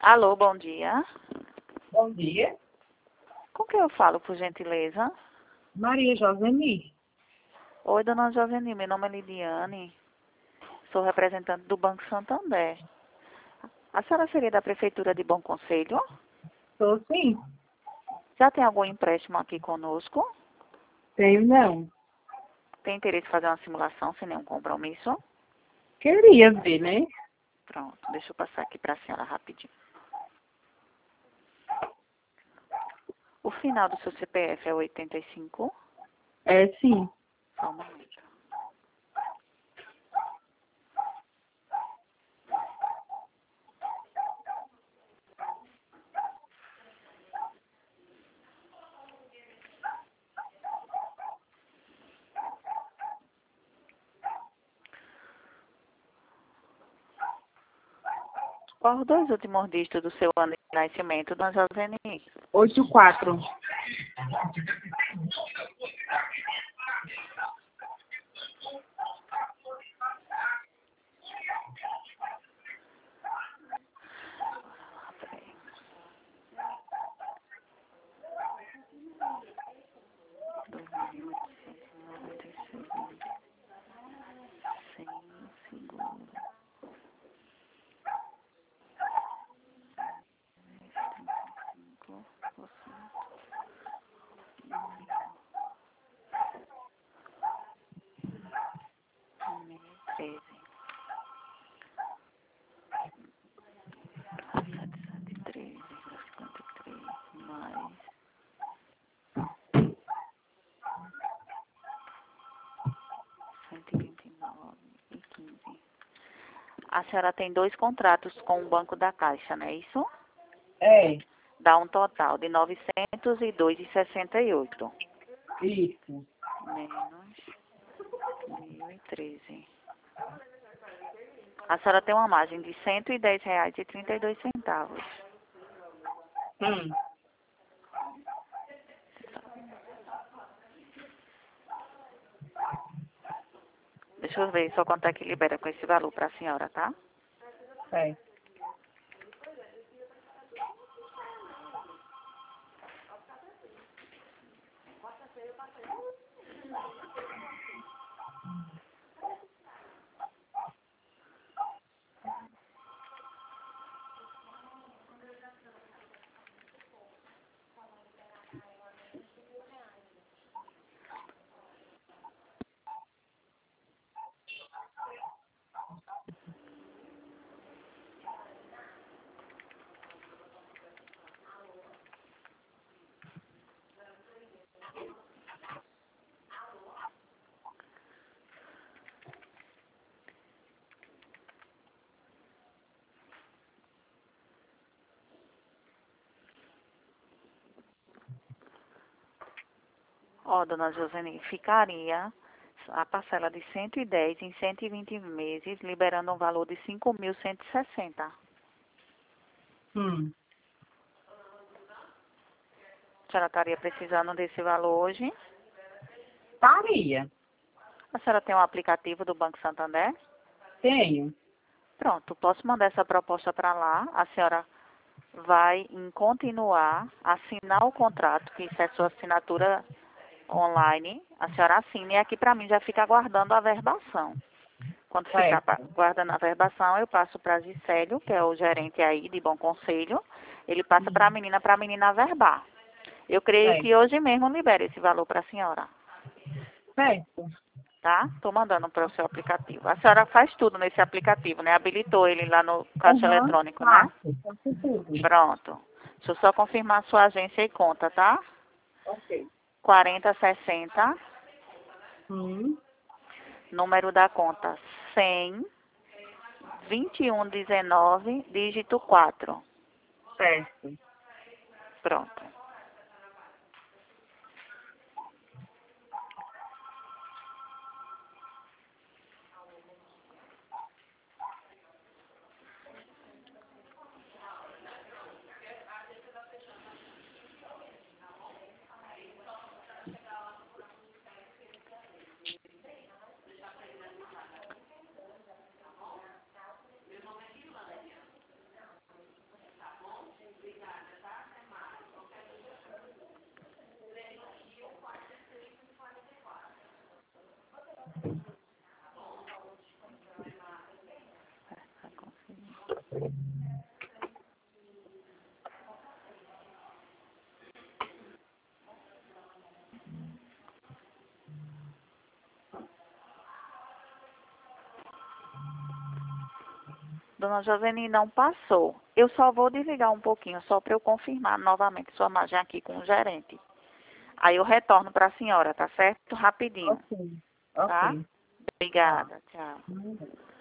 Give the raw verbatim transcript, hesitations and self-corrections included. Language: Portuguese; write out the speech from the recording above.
Alô, bom dia. Bom dia. Com quem eu falo, por gentileza? Maria Joseni. Oi, dona Joseni, meu nome é Lidiane. Sou representante do Banco Santander. A senhora seria da Prefeitura de Bom Conselho? Sou sim. Já tem algum empréstimo aqui conosco? Tenho não. Tem interesse em fazer uma simulação sem nenhum compromisso? Queria ver, né? Pronto, deixa eu passar aqui para a senhora rapidinho. O final do seu C P F é oitenta e cinco? É sim. Só um momento. Qual os dois últimos dígitos do seu ano de nascimento, dona Joseni? Oito quatro. Peraí. dois mil oitocentos e noventa e seis. Sem seguro. cinco por cento. dois mil e treze. setecentos e treze, cinquenta e três mais cento e vinte e nove e quinze. A senhora tem dois contratos com o Banco da Caixa, não é isso? É. Dá um total de novecentos e dois e sessenta e oito. Isso. Menos mil e treze. A senhora tem uma margem de cento e dez reais e trinta e dois centavos. Hum. Deixa eu ver só quanto é que libera com esse valor para a senhora, tá? É. Ó, dona Joseni, ficaria a parcela de cento e dez em cento e vinte meses, liberando um valor de cinco mil cento e sessenta. Hum. A senhora estaria precisando desse valor hoje? Faria. A senhora tem um aplicativo do Banco Santander? Tenho. Pronto, posso mandar essa proposta para lá. A senhora vai em continuar, assinar o contrato, que isso é sua assinatura online. A senhora assina e aqui para mim já fica aguardando a verbação. Quando ficar pa- Certo. guardando a verbação, eu passo para Gisélio, que é o gerente aí de Bom Conselho. Ele passa para a Hum. menina, para a menina verbar. Eu creio que Certo. hoje mesmo libere esse valor para a senhora, Certo. tá? Estou mandando para o seu aplicativo. A senhora faz tudo nesse aplicativo, né? Habilitou ele lá no caixa Aham. eletrônico, né? Faço. Faço tudo. Pronto. Deixa eu só confirmar sua agência e conta, tá? Ok. quarenta sessenta, Hum. número da conta cem, vinte e um dezenove, dígito quatro. Certo. Pronto. Dona Joseni, não passou. Eu só vou desligar um pouquinho, só para eu confirmar novamente sua imagem aqui com o gerente. Aí eu retorno para a senhora, tá certo? Rapidinho, Ok. tá? Ok. Tá. Obrigada, tchau. Uhum.